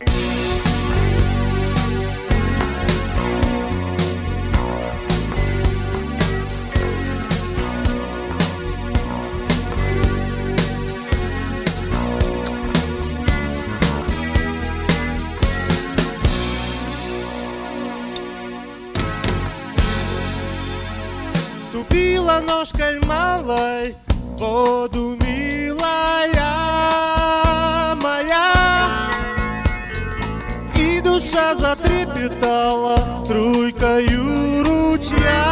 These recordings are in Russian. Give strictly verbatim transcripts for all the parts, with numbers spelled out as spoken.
Ступила ножкой малой в воду, милая моя, и душа затрепетала струйкою ручья.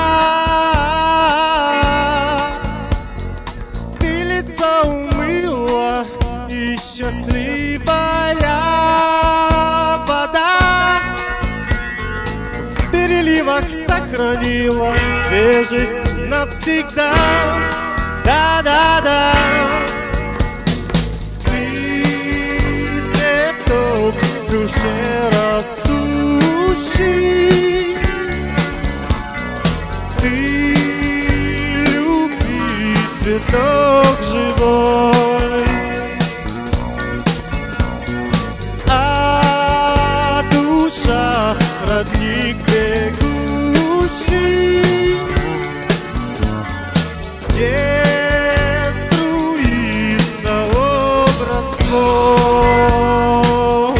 Ты лицо умыла, и счастливая вода в переливах сохранила свежесть навсегда. Да-да-да. Ты цветок в душе растущий, ты любви цветок живой, а душа родник бегущий, где струится образ твой.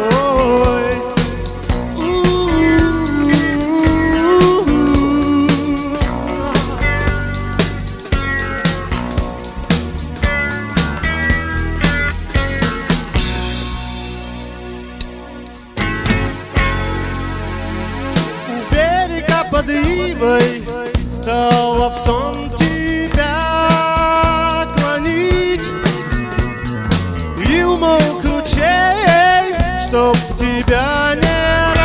У берега под ивой стала в сон тебя клонить, и умолк ручей, чтоб тебя не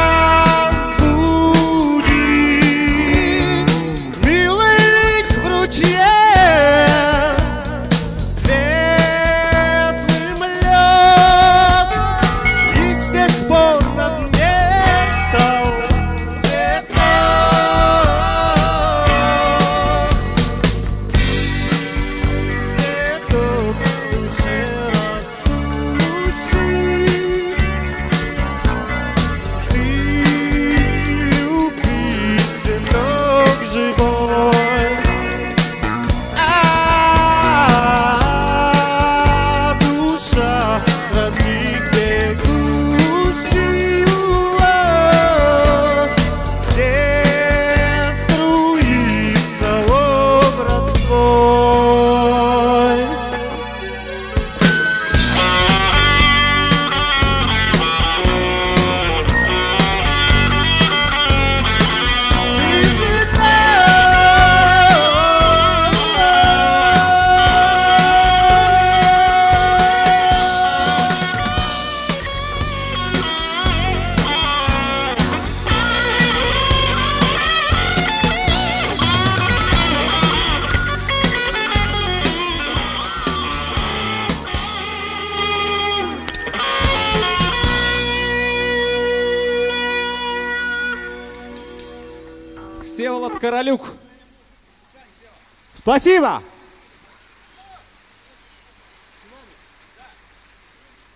разбудить. Милый лик в ручье светлым лед, и с тех пор на дне стал Всеволод Королюк. Спасибо!